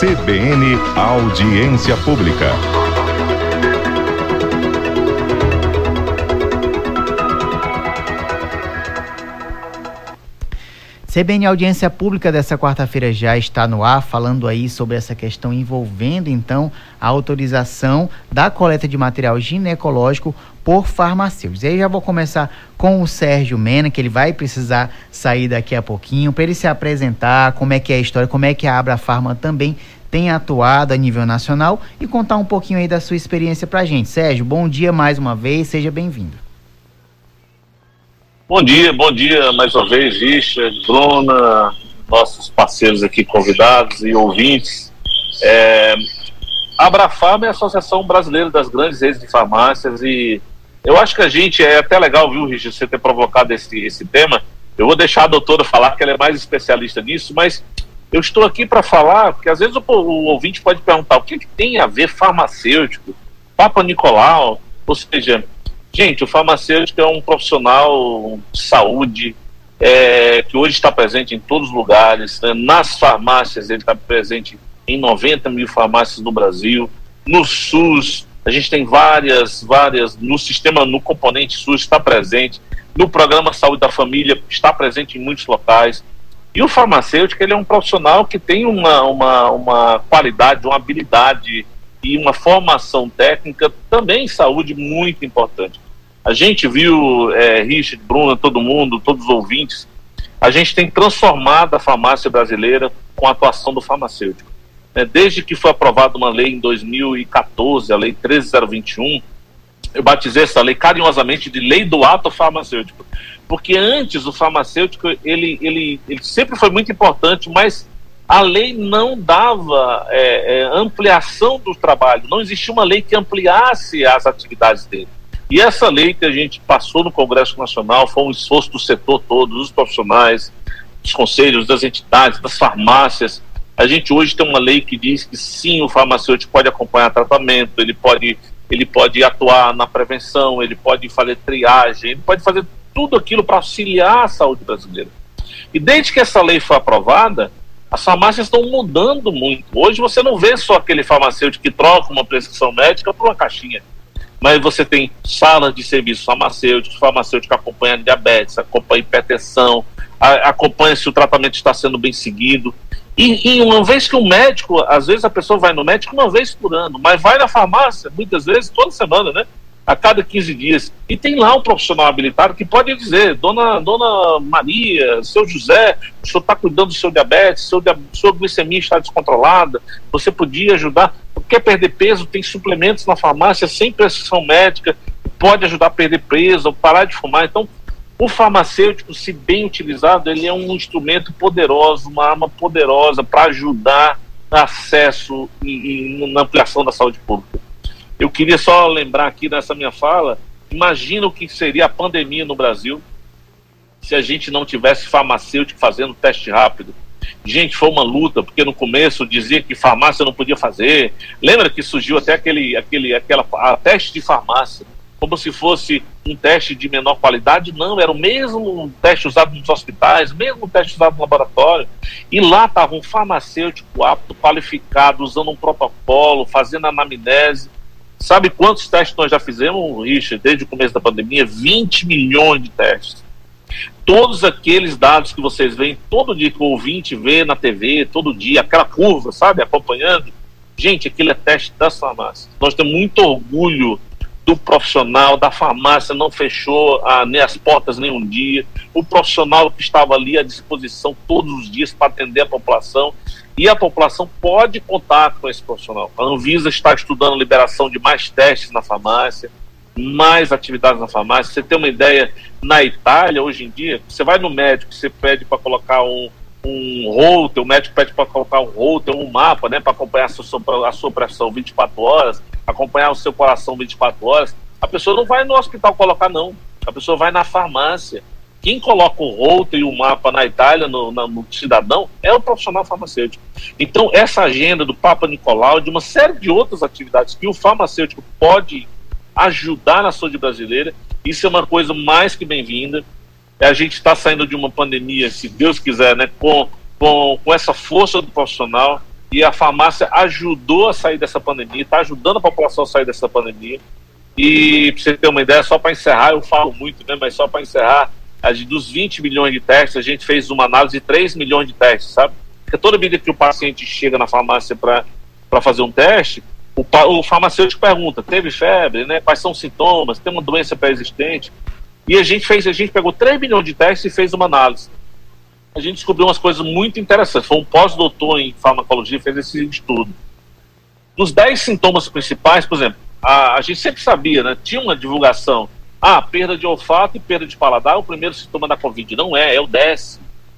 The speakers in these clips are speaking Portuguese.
CBN Audiência Pública. CBN Audiência Pública dessa quarta-feira já está no ar, falando aí sobre essa questão envolvendo, então, a autorização da coleta de material ginecológico por farmacêuticos. E aí já vou começar com o Sérgio Mena, que ele vai precisar sair daqui a pouquinho, para ele se apresentar, como é que é a história, como é que a Abrafarma também tem atuado a nível nacional e contar um pouquinho aí da sua experiência para a gente. Sérgio, bom dia mais uma vez, seja bem-vindo. Bom dia mais uma vez, Richard, Bruna, nossos parceiros aqui convidados e ouvintes. A Abrafarma é a Associação Brasileira das Grandes Redes de Farmácias e eu acho que a gente, é até legal, viu, Richard, você ter provocado esse tema. Eu vou deixar a doutora falar, que ela é mais especialista nisso, mas eu estou aqui para falar, porque às vezes o ouvinte pode perguntar o que tem a ver farmacêutico, Papa Nicolau, ou seja... Gente, o farmacêutico é um profissional de saúde que hoje está presente em todos os lugares, né? Nas farmácias, ele está presente em 90 mil farmácias no Brasil. No SUS, a gente tem várias, no componente SUS está presente, no programa Saúde da Família está presente em muitos locais. E o farmacêutico, ele é um profissional que tem uma qualidade, uma habilidade e uma formação técnica também em saúde muito importante. A gente viu, Richard, Bruna, todo mundo, todos os ouvintes, a gente tem transformado a farmácia brasileira com a atuação do farmacêutico. Desde que foi aprovada uma lei em 2014, a Lei 13021, eu batizei essa lei carinhosamente de Lei do Ato Farmacêutico, porque antes o farmacêutico, ele sempre foi muito importante, mas a lei não dava ampliação do trabalho, não existia uma lei que ampliasse as atividades dele. E essa lei que a gente passou no Congresso Nacional foi um esforço do setor todo, dos profissionais, dos conselhos, das entidades, das farmácias. A gente hoje tem uma lei que diz que sim, o farmacêutico pode acompanhar tratamento, ele pode atuar na prevenção, ele pode fazer triagem, ele pode fazer tudo aquilo para auxiliar a saúde brasileira. E desde que essa lei foi aprovada, as farmácias estão mudando muito. Hoje você não vê só aquele farmacêutico que troca uma prescrição médica por uma caixinha. Mas você tem salas de serviços farmacêuticos, farmacêutico que acompanha diabetes, acompanha hipertensão, acompanha se o tratamento está sendo bem seguido. E uma vez que o médico, às vezes a pessoa vai no médico uma vez por ano, mas vai na farmácia, muitas vezes, toda semana, né? A cada 15 dias. E tem lá um profissional habilitado que pode dizer: Dona Maria, seu José, o senhor está cuidando do seu diabetes, sua glicemia está descontrolada, você podia ajudar. Quer perder peso, tem suplementos na farmácia sem prescrição médica, pode ajudar a perder peso, ou parar de fumar. Então, o farmacêutico, se bem utilizado, ele é um instrumento poderoso, uma arma poderosa para ajudar no acesso e na ampliação da saúde pública. Eu queria só lembrar aqui nessa minha fala, imagina o que seria a pandemia no Brasil se a gente não tivesse farmacêutico fazendo teste rápido. Gente, foi uma luta, porque no começo dizia que farmácia não podia fazer. Lembra que surgiu até aquela teste de farmácia, como se fosse um teste de menor qualidade? Não, era o mesmo teste usado nos hospitais, mesmo teste usado no laboratório. E lá estava um farmacêutico apto, qualificado, usando um protocolo, fazendo anamnese. Sabe quantos testes nós já fizemos, Richard, desde o começo da pandemia? 20 milhões de testes. Todos aqueles dados que vocês veem todo dia, que o ouvinte vê na TV, todo dia, aquela curva, sabe, acompanhando. Gente, aquilo é teste das farmácias. Nós temos muito orgulho do profissional da farmácia, não fechou nem as portas nenhum dia. O profissional que estava ali à disposição todos os dias para atender a população. E a população pode contar com esse profissional. A Anvisa está estudando a liberação de mais testes na farmácia, mais atividades na farmácia. Você tem uma ideia, na Itália, hoje em dia, você vai no médico, você pede para colocar um holter, o médico pede para colocar um holter, um mapa, né, para acompanhar a sua pressão 24 horas, acompanhar o seu coração 24 horas. A pessoa não vai no hospital colocar, não. A pessoa vai na farmácia. Quem coloca o holter e o mapa na Itália, no cidadão, é o profissional farmacêutico. Então, essa agenda do Papa Nicolau, de uma série de outras atividades que o farmacêutico pode ajudar na saúde brasileira, isso é uma coisa mais que bem-vinda. A gente está saindo de uma pandemia, se Deus quiser, né, com essa força do profissional. e a farmácia ajudou a sair dessa pandemia, está ajudando a população a sair dessa pandemia. E para você ter uma ideia, só para encerrar, eu falo muito, né, mas só para encerrar, dos 20 milhões de testes, a gente fez uma análise de 3 milhões de testes, sabe? Porque toda vida que o paciente chega na farmácia para fazer um teste, o farmacêutico pergunta, teve febre, né? Quais são os sintomas, tem uma doença pré-existente? E a gente pegou 3 milhões de testes e fez uma análise. A gente descobriu umas coisas muito interessantes. Foi um pós-doutor em farmacologia que fez esse estudo. Dos 10 sintomas principais, por exemplo, a gente sempre sabia, né? Tinha uma divulgação. Perda de olfato e perda de paladar é o primeiro sintoma da Covid. Não é o 10º.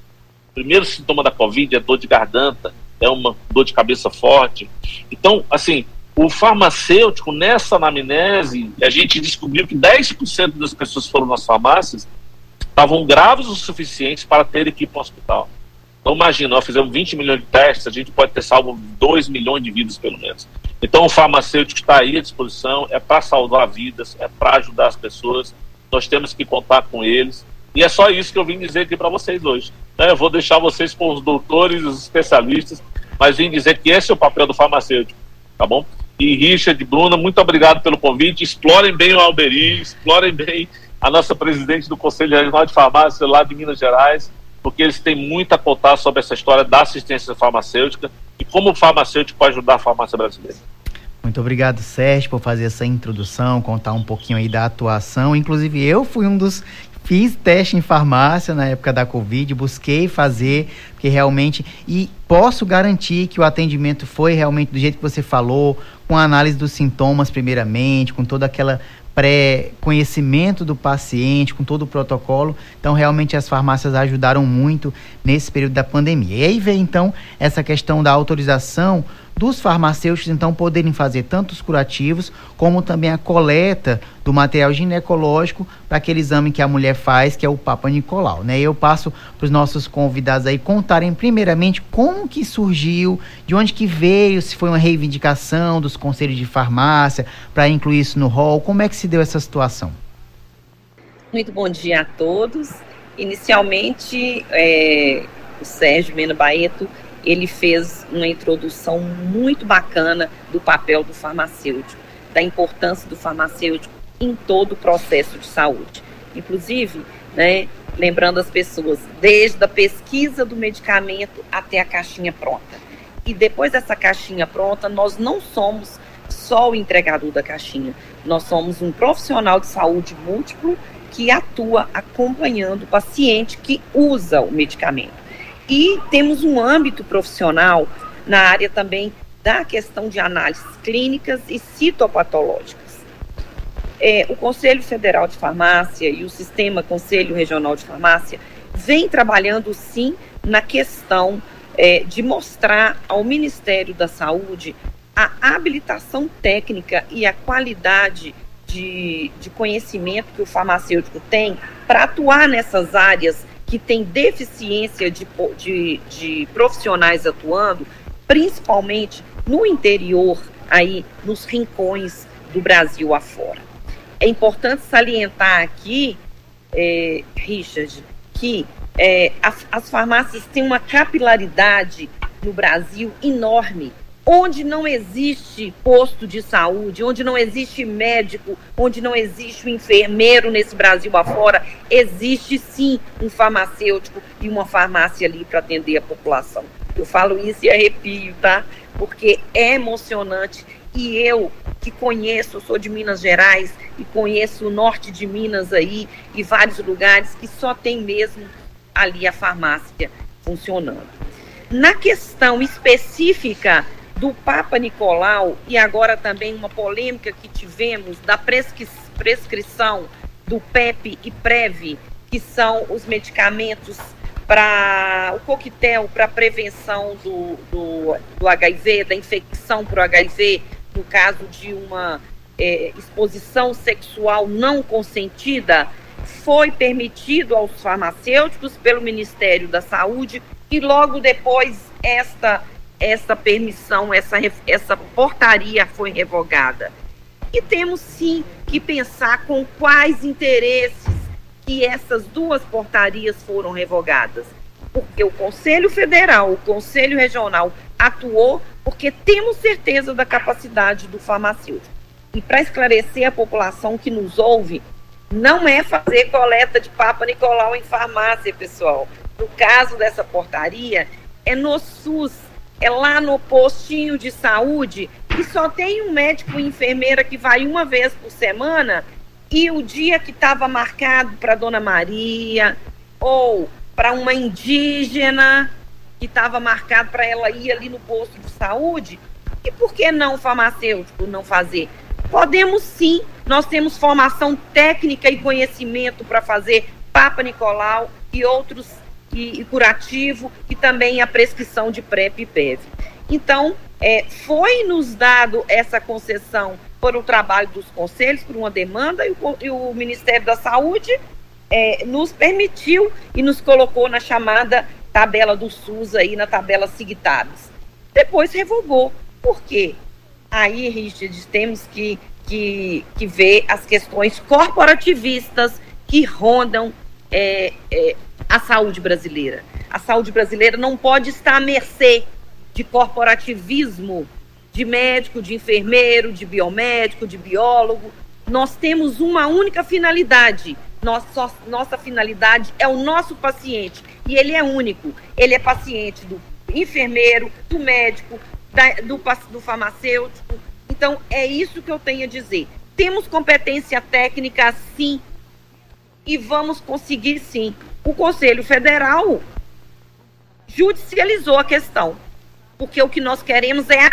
O primeiro sintoma da Covid é dor de garganta, é uma dor de cabeça forte. Então, assim, o farmacêutico, nessa anamnese, a gente descobriu que 10% das pessoas que foram nas farmácias estavam graves o suficiente para ter que ir para o hospital. Então, imagina, nós fizemos 20 milhões de testes, a gente pode ter salvo 2 milhões de vidas, pelo menos. Então, o farmacêutico está aí à disposição, é para salvar vidas, é para ajudar as pessoas, nós temos que contar com eles. E é só isso que eu vim dizer aqui para vocês hoje. Eu vou deixar vocês com os doutores, os especialistas, mas vim dizer que esse é o papel do farmacêutico, tá bom? E Richard, Bruna, muito obrigado pelo convite. Explorem bem o Alberi, explorem bem a nossa presidente do Conselho Regional de Farmácia lá de Minas Gerais, porque eles têm muito a contar sobre essa história da assistência farmacêutica e como o farmacêutico pode ajudar a farmácia brasileira. Muito obrigado, Sérgio, por fazer essa introdução, contar um pouquinho aí da atuação. Inclusive, eu fui um dos... Fiz teste em farmácia na época da Covid, busquei fazer, porque realmente... E posso garantir que o atendimento foi realmente do jeito que você falou, com a análise dos sintomas primeiramente, com toda aquela pré-conhecimento do paciente, com todo o protocolo. Então, realmente, as farmácias ajudaram muito nesse período da pandemia. E aí vem, então, essa questão da autorização dos farmacêuticos, então, poderem fazer tanto os curativos, como também a coleta do material ginecológico para aquele exame que a mulher faz, que é o Papa Nicolau, né? Eu passo para os nossos convidados aí contarem, primeiramente, como que surgiu, de onde que veio, se foi uma reivindicação dos conselhos de farmácia, para incluir isso no rol, como é que se deu essa situação? Muito bom dia a todos. Inicialmente, o Sérgio Mena Baeto, ele fez uma introdução muito bacana do papel do farmacêutico, da importância do farmacêutico em todo o processo de saúde. Inclusive, né, lembrando as pessoas, desde a pesquisa do medicamento até a caixinha pronta. E depois dessa caixinha pronta, nós não somos só o entregador da caixinha, nós somos um profissional de saúde múltiplo que atua acompanhando o paciente que usa o medicamento. E temos um âmbito profissional na área também da questão de análises clínicas e citopatológicas. O Conselho Federal de Farmácia e o Sistema Conselho Regional de Farmácia vem trabalhando, sim, na questão de mostrar ao Ministério da Saúde a habilitação técnica e a qualidade de conhecimento que o farmacêutico tem para atuar nessas áreas que tem deficiência de profissionais atuando, principalmente no interior, aí nos rincões do Brasil afora. É importante salientar aqui, Richard, que as farmácias têm uma capilaridade no Brasil enorme, onde não existe posto de saúde, onde não existe médico, onde não existe um enfermeiro nesse Brasil afora, existe sim um farmacêutico e uma farmácia ali para atender a população. Eu falo isso e arrepio, tá? Porque é emocionante. E eu, que conheço, eu sou de Minas Gerais e conheço o norte de Minas aí e vários lugares que só tem mesmo ali a farmácia funcionando. Na questão específica do Papa Nicolau, e agora também uma polêmica que tivemos da prescrição do PEP e PREV, que são os medicamentos para o coquetel para prevenção do HIV, da infecção por HIV, no caso de uma exposição sexual não consentida, foi permitido aos farmacêuticos pelo Ministério da Saúde e logo depois essa permissão, essa portaria foi revogada. E temos sim que pensar com quais interesses que essas duas portarias foram revogadas. porque o Conselho Federal, o Conselho Regional atuou porque temos certeza da capacidade do farmacêutico. E para esclarecer a população que nos ouve, não é fazer coleta de Papa Nicolau em farmácia, pessoal. No caso dessa portaria, é no SUS, é lá no postinho de saúde, que só tem um médico e enfermeira que vai uma vez por semana, e o dia que estava marcado para Dona Maria, ou para uma indígena, que estava marcado para ela ir ali no posto de saúde, e por que não o farmacêutico não fazer? Podemos sim, nós temos formação técnica e conhecimento para fazer Papa Nicolau e outros, e curativo, e também a prescrição de PrEP e PEV. Então, foi nos dado essa concessão por o trabalho dos conselhos, por uma demanda, e o Ministério da Saúde nos permitiu e nos colocou na chamada tabela do SUS, aí na tabela SIGTABS. Depois revogou. Por quê? Aí, Richard, temos que ver as questões corporativistas que rondam a saúde brasileira. A saúde brasileira não pode estar à mercê de corporativismo, de médico, de enfermeiro, de biomédico, de biólogo. Nós temos uma única finalidade. Nossa finalidade é o nosso paciente. E ele é único. Ele é paciente do enfermeiro, do médico, do farmacêutico. Então, é isso que eu tenho a dizer. Temos competência técnica, sim, e vamos conseguir, sim. O Conselho Federal judicializou a questão, porque o que nós queremos é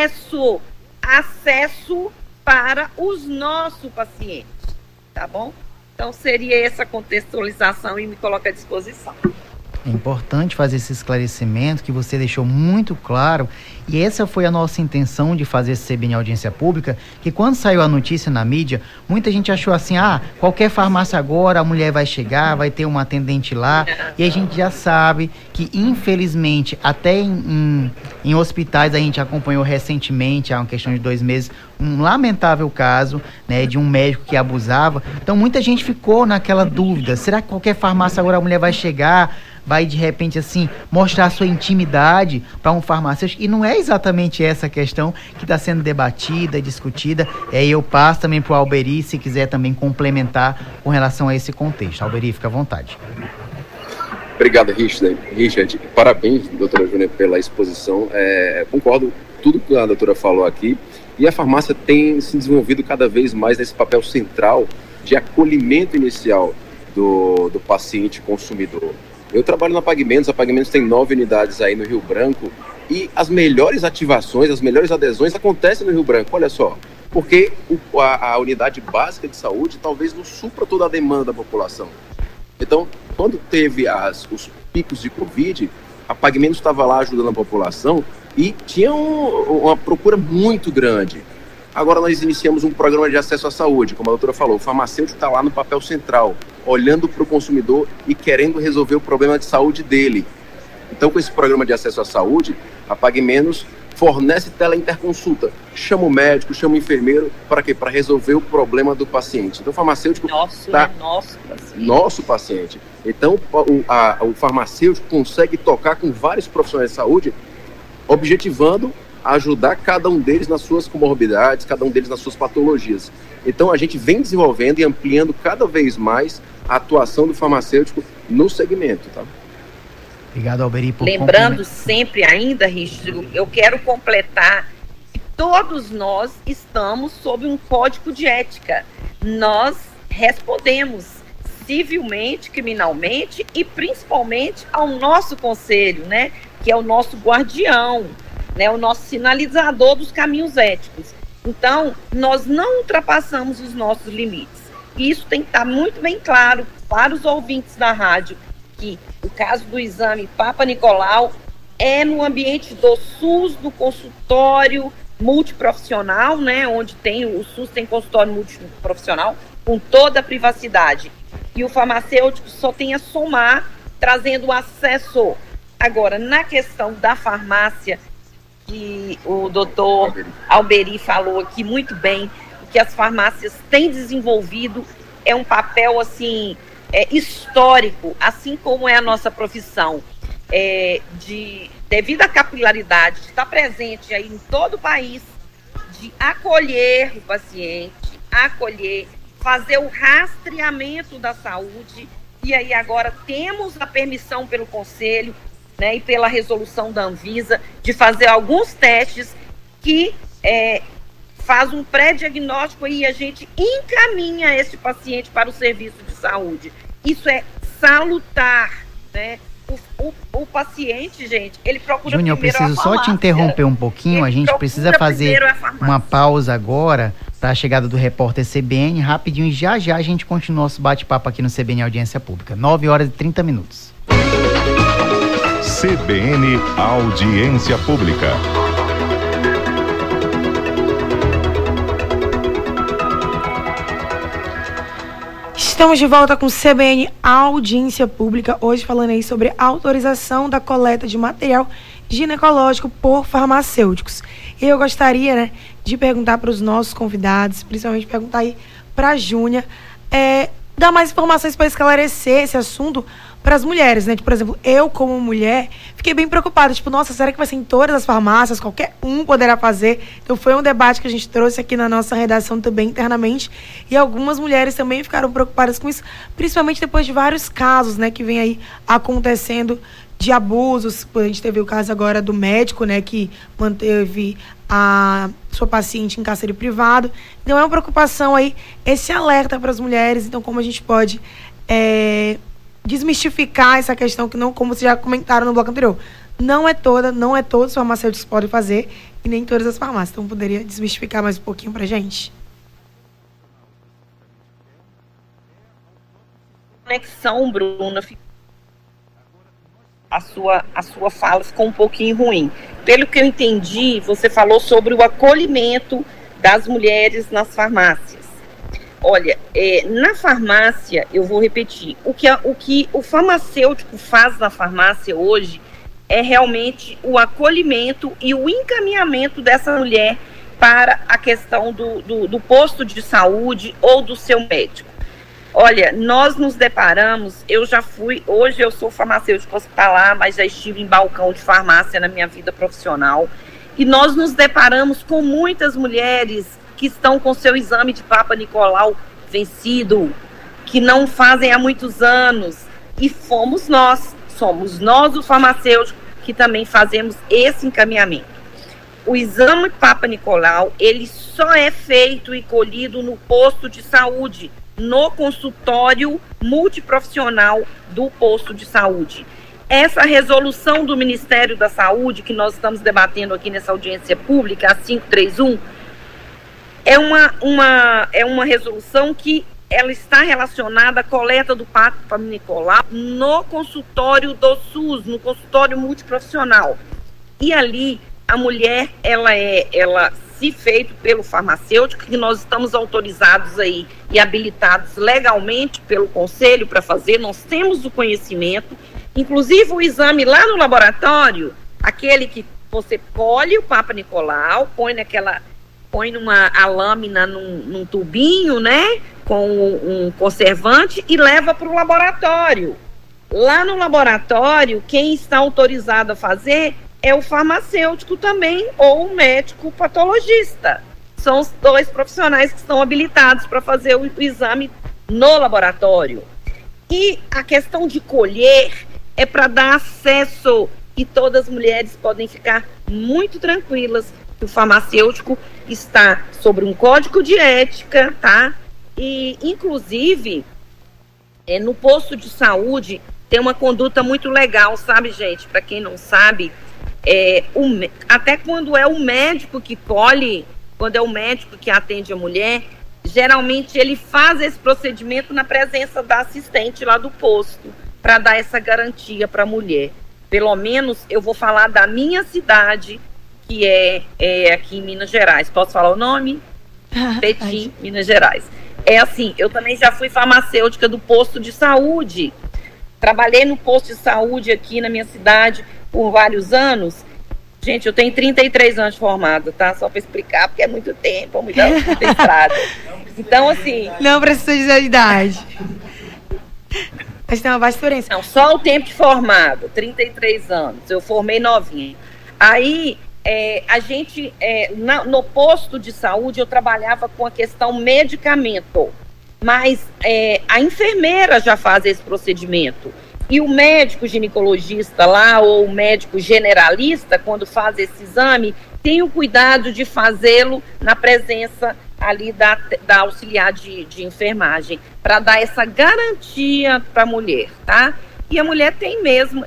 acesso para os nossos pacientes, tá bom? Então, seria essa contextualização e me coloco à disposição. É importante fazer esse esclarecimento que você deixou muito claro, e essa foi a nossa intenção de fazer esse CBN Audiência Pública, que quando saiu a notícia na mídia, muita gente achou assim, qualquer farmácia agora, a mulher vai chegar, vai ter uma atendente lá, e a gente já sabe que, infelizmente, até em hospitais, a gente acompanhou recentemente, há uma questão de 2 meses, um lamentável caso, né, de um médico que abusava. Então, muita gente ficou naquela dúvida, será que qualquer farmácia agora a mulher vai chegar, vai de repente assim mostrar a sua intimidade para um farmacêutico? E não é exatamente essa questão que está sendo debatida, discutida. Eu passo também para o Alberi, se quiser também complementar com relação a esse contexto. Alberi, fica à vontade. Obrigado, Richard. Parabéns, doutora Júnior, pela exposição. Concordo com tudo que a doutora falou aqui. E a farmácia tem se desenvolvido cada vez mais nesse papel central de acolhimento inicial do paciente consumidor. Eu trabalho na Pagamentos, a Pagamentos tem 9 unidades aí no Rio Branco, e as melhores ativações, as melhores adesões acontecem no Rio Branco, olha só, porque a unidade básica de saúde talvez não supra toda a demanda da população. Então, quando teve os picos de Covid, a Pagamentos estava lá ajudando a população e tinha uma procura muito grande. Agora nós iniciamos um programa de acesso à saúde, como a doutora falou, o farmacêutico está lá no papel central, olhando para o consumidor e querendo resolver o problema de saúde dele. Então, com esse programa de acesso à saúde, a Pagamentos fornece teleinterconsulta, chama o médico, chama o enfermeiro, para quê? Para resolver o problema do paciente. Então, o farmacêutico nosso paciente. Então, o farmacêutico consegue tocar com vários profissionais de saúde, objetivando ajudar cada um deles nas suas comorbidades, cada um deles nas suas patologias. Então, a gente vem desenvolvendo e ampliando cada vez mais a atuação do farmacêutico no segmento, tá? Obrigado, Alberi, por lembrando sempre ainda, Richard, eu quero completar que todos nós estamos sob um código de ética. Nós respondemos civilmente, criminalmente e principalmente ao nosso conselho, né? Que é o nosso guardião, né, o nosso sinalizador dos caminhos éticos. Então, nós não ultrapassamos os nossos limites. E isso tem que estar muito bem claro para os ouvintes da rádio, que o caso do exame Papa Nicolau é no ambiente do SUS, do consultório multiprofissional, né, onde o SUS tem consultório multiprofissional, com toda a privacidade. E o farmacêutico só tem a somar, trazendo acesso. Agora, na questão da farmácia, que o doutor Alberi falou aqui muito bem, que as farmácias têm desenvolvido, é um papel assim, histórico, assim como é a nossa profissão. devido à capilaridade, de estar presente aí em todo o país, de acolher o paciente, fazer o rastreamento da saúde, e aí agora temos a permissão pelo Conselho, né, e pela resolução da Anvisa, de fazer alguns testes que faz um pré-diagnóstico e a gente encaminha esse paciente para o serviço de saúde. Isso é salutar, né? O paciente, gente, ele procura Júnior, eu primeiro preciso só te interromper um pouquinho, a gente precisa fazer uma pausa agora para a chegada do repórter CBN, rapidinho, e já a gente continua nosso bate-papo aqui no CBN Audiência Pública, 9h30. CBN Audiência Pública. Estamos de volta com CBN Audiência Pública, hoje falando aí sobre a autorização da coleta de material ginecológico por farmacêuticos. E eu gostaria, né, de perguntar para os nossos convidados, principalmente perguntar aí para a Júnia, dar mais informações para esclarecer esse assunto para as mulheres, né? Por exemplo, eu como mulher fiquei bem preocupada, nossa, será que vai ser em todas as farmácias? Qualquer um poderá fazer? Então foi um debate que a gente trouxe aqui na nossa redação também internamente, e algumas mulheres também ficaram preocupadas com isso, principalmente depois de vários casos, né, que vem aí acontecendo de abusos. A gente teve o caso agora do médico, né, que manteve a sua paciente em cárcere privado. Então é uma preocupação aí, esse alerta para as mulheres. Então, como a gente pode desmistificar essa questão que não, como vocês já comentaram no bloco anterior, não é todos os farmacêuticos que podem fazer e nem todas as farmácias. Então, poderia desmistificar mais um pouquinho pra gente? Conexão, Bruna, a sua fala ficou um pouquinho ruim. Pelo que eu entendi, você falou sobre o acolhimento das mulheres nas farmácias. Olha, na farmácia, eu vou repetir, o que o farmacêutico faz na farmácia hoje é realmente o acolhimento e o encaminhamento dessa mulher para a questão do posto de saúde ou do seu médico. Olha, nós nos deparamos, hoje eu sou farmacêutico hospitalar, mas já estive em balcão de farmácia na minha vida profissional, e nós nos deparamos com muitas mulheres que estão com seu exame de Papa Nicolau vencido, que não fazem há muitos anos, e somos nós os farmacêuticos que também fazemos esse encaminhamento. O exame Papa Nicolau, ele só é feito e colhido no posto de saúde, no consultório multiprofissional do posto de saúde. Essa resolução do Ministério da Saúde, que nós estamos debatendo aqui nessa audiência pública, a 531, é uma resolução que ela está relacionada à coleta do Papa Nicolau no consultório do SUS, no consultório multiprofissional. E ali, a mulher, ela se feito pelo farmacêutico, que nós estamos autorizados aí e habilitados legalmente pelo Conselho para fazer, nós temos o conhecimento, inclusive o exame lá no laboratório, aquele que você colhe o Papa Nicolau, põe a lâmina num tubinho, né, com um conservante e leva para o laboratório. Lá no laboratório, quem está autorizado a fazer é o farmacêutico também, ou o médico patologista. São os dois profissionais que estão habilitados para fazer o exame no laboratório. E a questão de colher é para dar acesso, e todas as mulheres podem ficar muito tranquilas que o farmacêutico está sobre um código de ética, tá? E, inclusive, no posto de saúde tem uma conduta muito legal, sabe, gente? Para quem não sabe, até quando é o médico que colhe, quando é o médico que atende a mulher, geralmente ele faz esse procedimento na presença da assistente lá do posto, para dar essa garantia para a mulher. Pelo menos eu vou falar da minha cidade, que é aqui em Minas Gerais. Posso falar o nome? Petim, Minas Gerais. É assim, eu também já fui farmacêutica do posto de saúde. Trabalhei no posto de saúde aqui na minha cidade por vários anos. Gente, eu tenho 33 anos de formada, tá? Só para explicar, porque é muito tempo, muita estrada. Então, assim... Não precisa dizer a idade. Mas tem uma vasta diferença. Não, só o tempo de formado, 33 anos. Eu formei novinha. Aí, a gente, no posto de saúde, eu trabalhava com a questão medicamento. Mas a enfermeira já faz esse procedimento. E o médico ginecologista lá, ou o médico generalista, quando faz esse exame, tem o cuidado de fazê-lo na presença ali da auxiliar de enfermagem, para dar essa garantia para a mulher, tá? E a mulher tem mesmo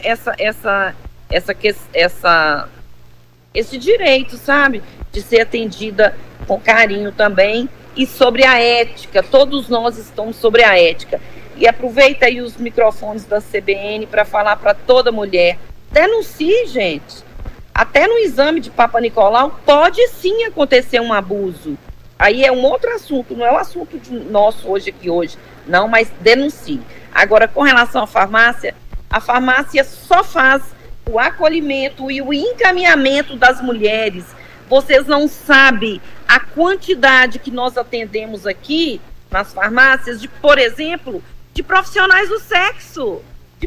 esse direito, sabe? De ser atendida com carinho também. E sobre a ética, todos nós estamos sobre a ética. E aproveita aí os microfones da CBN para falar para toda mulher, denuncie, gente. Até no exame de Papa Nicolau pode sim acontecer um abuso. Aí é um outro assunto, não é o assunto nosso hoje, não, mas denuncie. Agora, com relação à farmácia, a farmácia só faz o acolhimento e o encaminhamento das mulheres. Vocês não sabem a quantidade que nós atendemos aqui nas farmácias, por exemplo, de profissionais do sexo.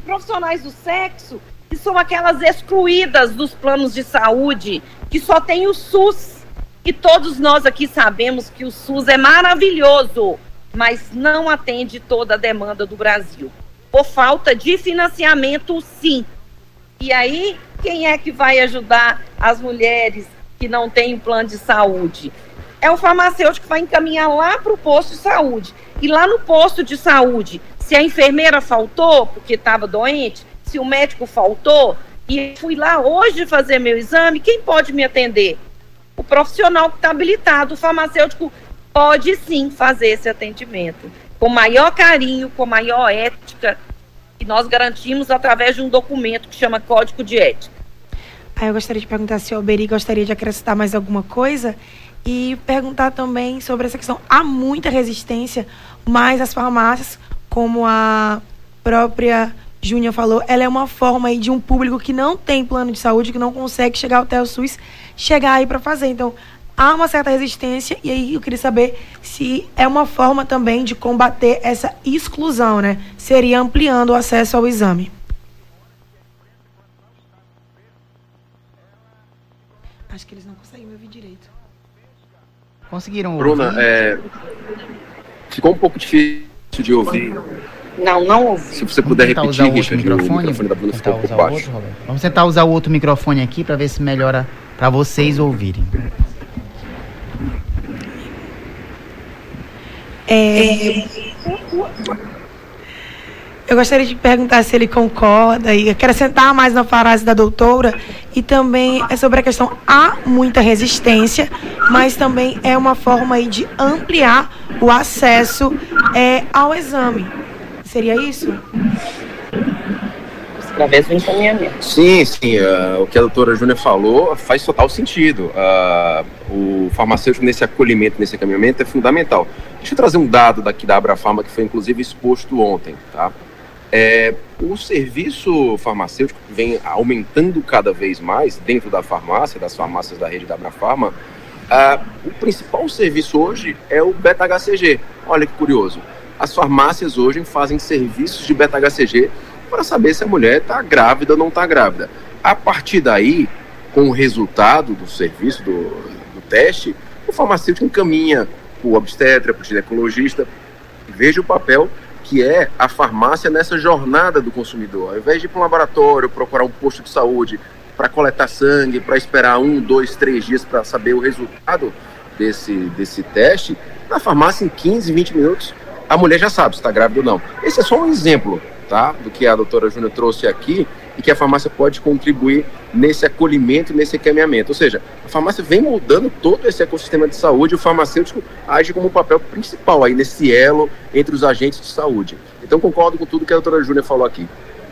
Que são aquelas excluídas dos planos de saúde, que só tem o SUS. E todos nós aqui sabemos que o SUS é maravilhoso, mas não atende toda a demanda do Brasil. Por falta de financiamento, sim. E aí, quem é que vai ajudar as mulheres que não têm um plano de saúde? É o farmacêutico que vai encaminhar lá para o posto de saúde. E lá no posto de saúde, se a enfermeira faltou porque estava doente, se o médico faltou, e fui lá hoje fazer meu exame, quem pode me atender? O profissional que está habilitado. O farmacêutico pode sim fazer esse atendimento com maior carinho, com maior ética, que nós garantimos através de um documento que chama Código de Ética. Aí eu gostaria de perguntar se o Alberi gostaria de acrescentar mais alguma coisa e perguntar também sobre essa questão. Há muita resistência, mas as farmácias, como a própria Júnia falou, ela é uma forma aí de um público que não tem plano de saúde, que não consegue chegar até o SUS, chegar aí para fazer. Então, há uma certa resistência e aí eu queria saber se é uma forma também de combater essa exclusão, né? Seria ampliando o acesso ao exame. Acho que eles não conseguem me ouvir direito. Conseguiram ouvir? Bruna, ficou um pouco difícil de ouvir. Não ouvi. Se você puder repetir, Richard, o microfone da Bruna ficou um pouco baixo. Vamos tentar usar o outro microfone aqui para ver se melhora para vocês ouvirem. Eu gostaria de perguntar se ele concorda e acrescentar mais na frase da doutora, e também é sobre a questão, há muita resistência, mas também é uma forma aí de ampliar o acesso ao exame. Seria isso? Através do encaminhamento. Sim, o que a doutora Júnia falou faz total sentido. O farmacêutico nesse acolhimento, nesse encaminhamento é fundamental. Deixa eu trazer um dado daqui da Abrafarma que foi inclusive exposto ontem, tá? O serviço farmacêutico vem aumentando cada vez mais dentro da farmácia, das farmácias da rede da Abrafarma. O principal serviço hoje é o beta-HCG. Olha que curioso. As farmácias hoje fazem serviços de beta-HCG para saber se a mulher está grávida ou não está grávida. A partir daí, com o resultado do serviço, do teste, o farmacêutico encaminha para o obstetra, para o ginecologista. Veja o papel que é a farmácia nessa jornada do consumidor. Ao invés de ir para um laboratório, procurar um posto de saúde para coletar sangue, para esperar 1, 2, 3 dias para saber o resultado desse teste, na farmácia, em 15, 20 minutos, a mulher já sabe se está grávida ou não. Esse é só um exemplo, tá, do que a doutora Júnia trouxe aqui e que a farmácia pode contribuir nesse acolhimento, nesse encaminhamento. Ou seja, a farmácia vem mudando todo esse ecossistema de saúde e o farmacêutico age como um papel principal aí nesse elo entre os agentes de saúde. Então, concordo com tudo que a doutora Júnia falou aqui.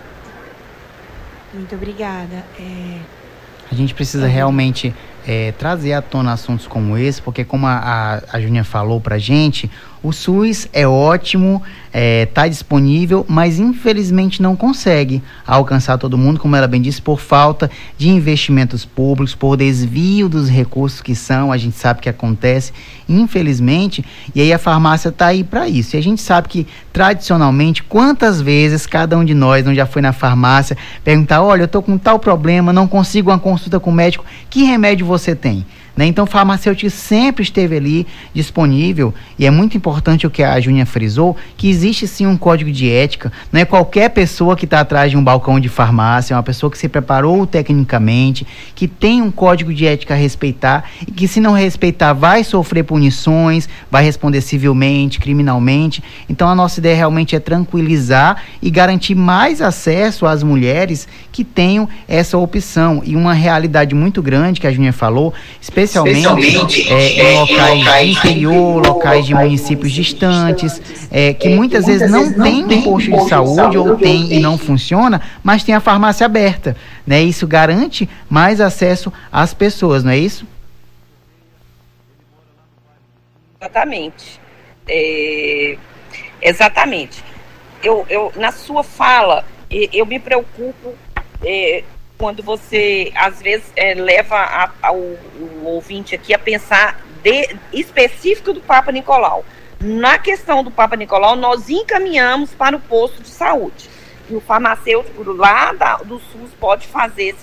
Muito obrigada. A gente precisa realmente trazer à tona assuntos como esse, porque como a Júnia falou pra gente, O SUS é ótimo, está disponível, mas infelizmente não consegue alcançar todo mundo, como ela bem disse, por falta de investimentos públicos, por desvio dos recursos a gente sabe que acontece, infelizmente, e aí a farmácia está aí para isso. E a gente sabe que, tradicionalmente, quantas vezes cada um de nós não já foi na farmácia perguntar, olha, eu estou com tal problema, não consigo uma consulta com o médico, que remédio você tem? Né? Então, o farmacêutico sempre esteve ali disponível, e é muito importante o que a Júnia frisou, que existe sim um código de ética. Não é qualquer pessoa que está atrás de um balcão de farmácia, é uma pessoa que se preparou tecnicamente, que tem um código de ética a respeitar, e que, se não respeitar, vai sofrer punições, vai responder civilmente, criminalmente. Então, a nossa ideia realmente é tranquilizar e garantir mais acesso às mulheres que tenham essa opção. E uma realidade muito grande que a Júnia falou, especialmente em locais de interior, locais de municípios distantes, que muitas vezes não tem um posto de saúde, ou tem e não funciona, mas tem a farmácia aberta, né? Isso garante mais acesso às pessoas, não é isso? Exatamente. Exatamente. Eu, na sua fala, eu me preocupo quando você, às vezes, leva o ouvinte aqui a pensar específico do Papa Nicolau. Na questão do Papa Nicolau, nós encaminhamos para o posto de saúde. E o farmacêutico lá do SUS pode fazer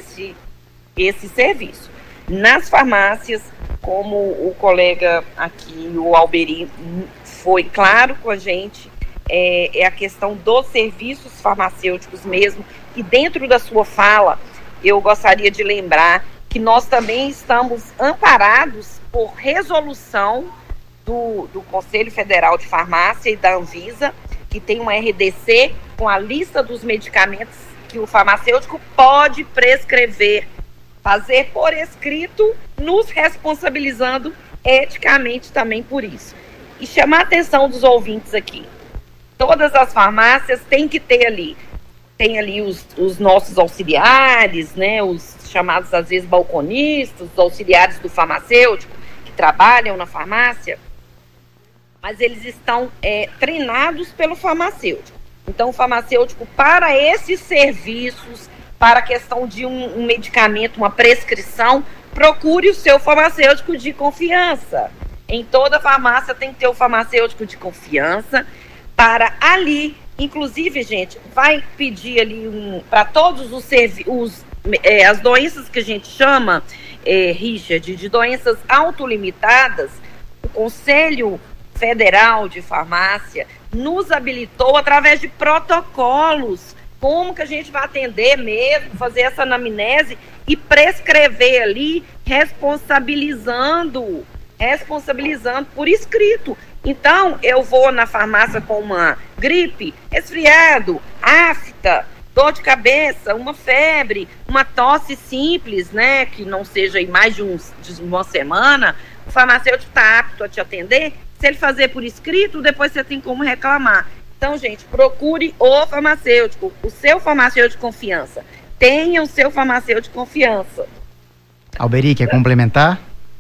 esse serviço. Nas farmácias, como o colega aqui, o Alberi, foi claro com a gente, é a questão dos serviços farmacêuticos mesmo. E dentro da sua fala, eu gostaria de lembrar que nós também estamos amparados por resolução do Conselho Federal de Farmácia e da Anvisa, que tem uma RDC com a lista dos medicamentos que o farmacêutico pode prescrever, fazer por escrito, nos responsabilizando eticamente também por isso. E chamar a atenção dos ouvintes aqui. Todas as farmácias têm que ter ali. Tem ali os nossos auxiliares, né, os chamados, às vezes, balconistas, os auxiliares do farmacêutico, que trabalham na farmácia, mas eles estão treinados pelo farmacêutico. Então, o farmacêutico, para esses serviços, para a questão de um medicamento, uma prescrição, procure o seu farmacêutico de confiança. Em toda farmácia tem que ter o farmacêutico de confiança para ali. Inclusive, gente, vai pedir ali para todos as doenças que a gente chama, Richard, de doenças autolimitadas. O Conselho Federal de Farmácia nos habilitou através de protocolos, como que a gente vai atender mesmo, fazer essa anamnese e prescrever ali, responsabilizando por escrito. Então, eu vou na farmácia com uma gripe, resfriado, afta, dor de cabeça, uma febre, uma tosse simples, né, que não seja aí mais de uma semana, o farmacêutico está apto a te atender. Se ele fazer por escrito, depois você tem como reclamar. Então, gente, procure o farmacêutico, o seu farmacêutico de confiança. Tenha o seu farmacêutico de confiança. Alberi, quer complementar?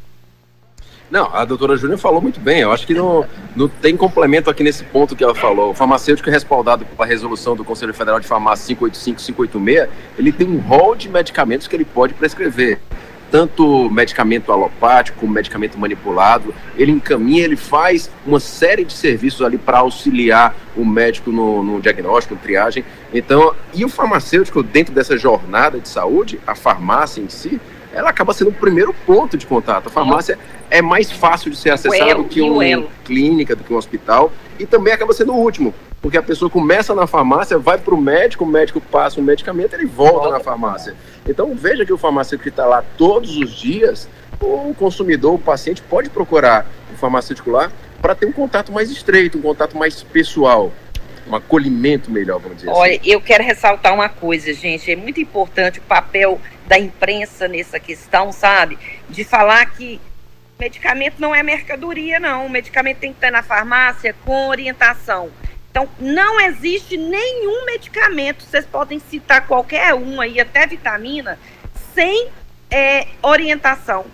Não, a doutora Júnia falou muito bem. Eu acho que não tem complemento aqui nesse ponto que ela falou. O farmacêutico é respaldado pela resolução do Conselho Federal de Farmácia 585 e 586. Ele tem um rol de medicamentos que ele pode prescrever. Tanto medicamento alopático como medicamento manipulado. Ele encaminha, ele faz uma série de serviços ali para auxiliar o médico no diagnóstico, no triagem. Então, e o farmacêutico, dentro dessa jornada de saúde, a farmácia em si, ela acaba sendo o primeiro ponto de contato. A farmácia é mais fácil de ser acessada do que uma clínica, do que um hospital, e também acaba sendo o último, porque a pessoa começa na farmácia, vai para o médico passa um medicamento, ele volta na farmácia. Então veja que o farmacêutico que está lá todos os dias, o consumidor, o paciente pode procurar o farmacêutico lá para ter um contato mais estreito, um contato mais pessoal, um acolhimento melhor, vamos dizer assim. Olha, eu quero ressaltar uma coisa, gente, é muito importante o papel da imprensa nessa questão, sabe? De falar que medicamento não é mercadoria, não. O medicamento tem que estar na farmácia com orientação. Então, não existe nenhum medicamento, vocês podem citar qualquer um aí, até vitamina, sem orientação.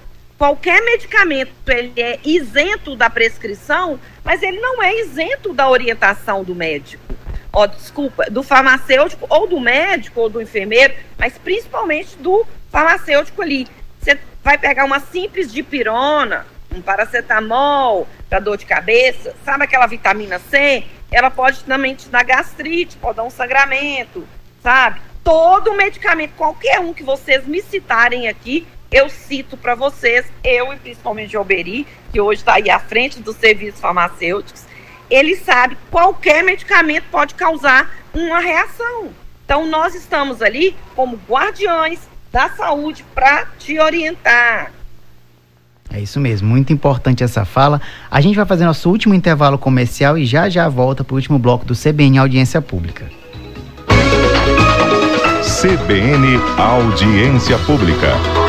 qualquer medicamento ele é isento da prescrição, mas ele não é isento da orientação do médico. Do farmacêutico, ou do médico, ou do enfermeiro, mas principalmente do farmacêutico ali. Você vai pegar uma simples dipirona, um paracetamol para dor de cabeça, sabe aquela vitamina C? Ela pode também te dar gastrite, pode dar um sangramento, sabe? Todo medicamento, qualquer um que vocês me citarem aqui, eu cito para vocês, eu e principalmente o Alberi, que hoje está aí à frente dos serviços farmacêuticos, ele sabe que qualquer medicamento pode causar uma reação. Então, nós estamos ali como guardiões da saúde para te orientar. É isso mesmo, muito importante essa fala. A gente vai fazer nosso último intervalo comercial e já volta para o último bloco do CBN Audiência Pública. CBN Audiência Pública.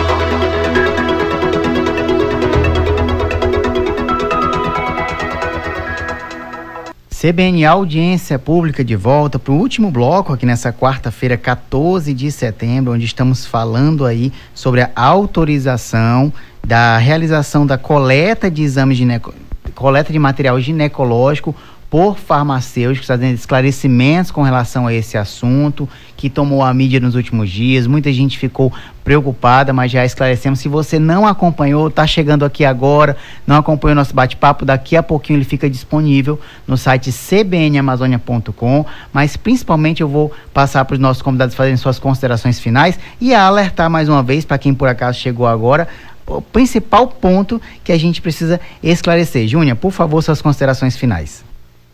CBN Audiência Pública de volta para o último bloco aqui nessa quarta-feira, 14 de setembro, onde estamos falando aí sobre a autorização da realização da coleta de exames coleta de material ginecológico por farmacêuticos, fazendo esclarecimentos com relação a esse assunto, que tomou a mídia nos últimos dias. Muita gente ficou preocupada, mas já esclarecemos. Se você não acompanhou, está chegando aqui agora, não acompanhou nosso bate-papo, daqui a pouquinho ele fica disponível no site cbnamazônia.com, mas principalmente eu vou passar para os nossos convidados fazerem suas considerações finais e alertar mais uma vez, para quem por acaso chegou agora, o principal ponto que a gente precisa esclarecer. Júnior, por favor, suas considerações finais.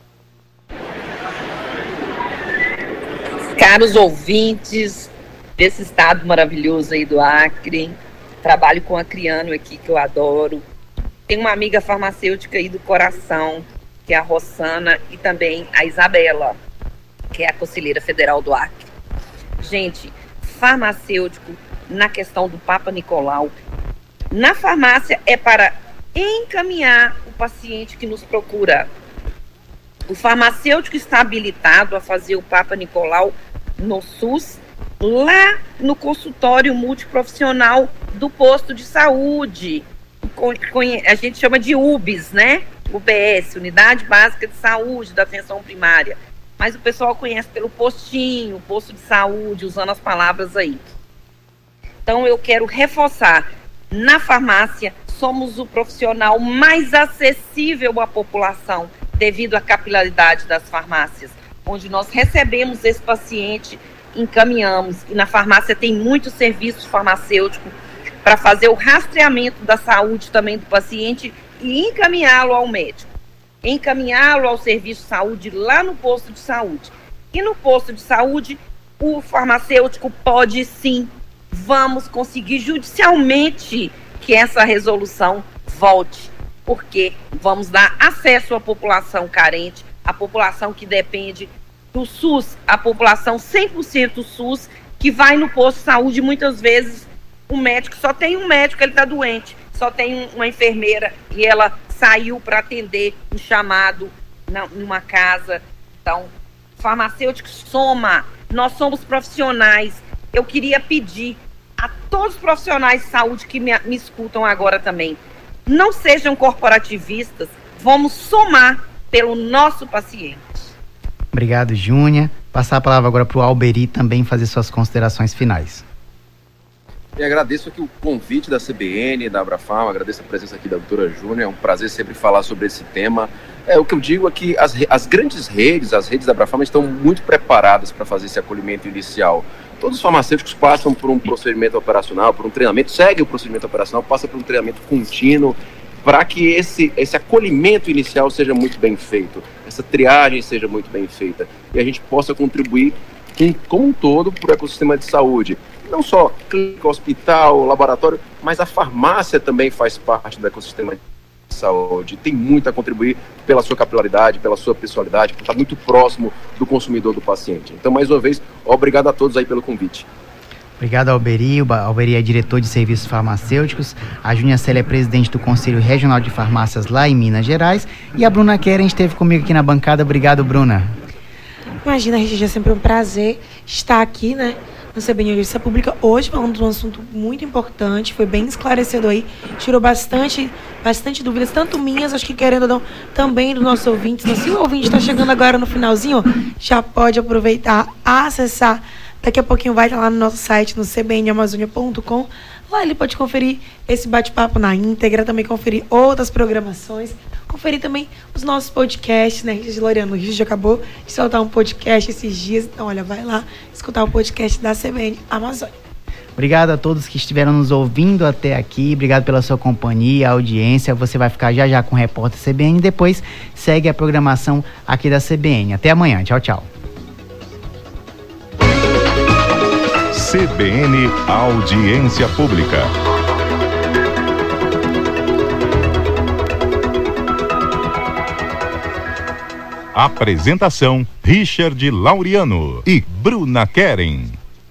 Caros ouvintes desse estado maravilhoso aí do Acre, trabalho com a Criano aqui, que eu adoro. Tenho uma amiga farmacêutica aí do coração, que é a Rossana, e também a Isabela, que é a conselheira federal do Acre. Gente, farmacêutico, na questão do Papa Nicolau, na farmácia é para encaminhar o paciente que nos procura. O farmacêutico está habilitado a fazer o Papa Nicolau no SUS, lá no consultório multiprofissional do posto de saúde. A gente chama de UBS, né? UBS, Unidade Básica de Saúde da Atenção Primária. Mas o pessoal conhece pelo postinho, posto de saúde, usando as palavras aí. Então eu quero reforçar, na farmácia somos o profissional mais acessível à população, devido à capilaridade das farmácias, onde nós recebemos esse paciente, encaminhamos, e na farmácia tem muito serviço farmacêutico para fazer o rastreamento da saúde também do paciente e encaminhá-lo ao médico, encaminhá-lo ao serviço de saúde lá no posto de saúde. E no posto de saúde, o farmacêutico pode sim, vamos conseguir judicialmente que essa resolução volte, porque vamos dar acesso à população carente, a população que depende do SUS, a população 100% SUS, que vai no posto de saúde, muitas vezes o médico, só tem um médico, ele está doente, só tem uma enfermeira e ela saiu para atender um chamado numa casa. Então, farmacêutico soma, nós somos profissionais. Eu queria pedir a todos os profissionais de saúde que me escutam agora também, não sejam corporativistas, vamos somar pelo nosso paciente. Obrigado, Júnior. Passar a palavra agora para o Alberi também fazer suas considerações finais. E agradeço aqui o convite da CBN, da Abrafarma, agradeço a presença aqui da doutora Júnior, é um prazer sempre falar sobre esse tema. O que eu digo é que as grandes redes, as redes da Abrafarma estão muito preparadas para fazer esse acolhimento inicial. Todos os farmacêuticos passam por um procedimento operacional, por um treinamento, seguem o procedimento operacional, passam por um treinamento contínuo, para que esse acolhimento inicial seja muito bem feito, essa triagem seja muito bem feita, e a gente possa contribuir como um todo para o ecossistema de saúde. Não só clínica, hospital, laboratório, mas a farmácia também faz parte do ecossistema de saúde. Tem muito a contribuir pela sua capilaridade, pela sua pessoalidade, por estar muito próximo do consumidor, do paciente. Então, mais uma vez, obrigado a todos aí pelo convite. Obrigado, Alberi. O Alberi é diretor de serviços farmacêuticos. A Júnia Célia é presidente do Conselho Regional de Farmácias lá em Minas Gerais. E a Bruna Keren esteve comigo aqui na bancada. Obrigado, Bruna. Imagina, Regina, é sempre um prazer estar aqui, né? no CBN Audiência Pública, hoje falando de um assunto muito importante, foi bem esclarecedor aí, tirou bastante dúvidas, tanto minhas, acho que querendo ou não, também dos nossos ouvintes. Então, se o ouvinte está chegando agora no finalzinho, já pode aproveitar, acessar, daqui a pouquinho vai estar lá no nosso site, no cbnamazônia.com. Lá ele pode conferir esse bate-papo na íntegra, também conferir outras programações, conferir também os nossos podcasts, né? Richard Loriano, o Richard acabou de soltar um podcast esses dias, então olha, vai lá escutar o podcast da CBN Amazônia. Obrigado a todos que estiveram nos ouvindo até aqui, obrigado pela sua companhia, audiência. Você vai ficar já com o Repórter CBN e depois segue a programação aqui da CBN. Até amanhã, tchau, tchau. CBN Audiência Pública. Apresentação: Richard Laureano e Bruna Keren.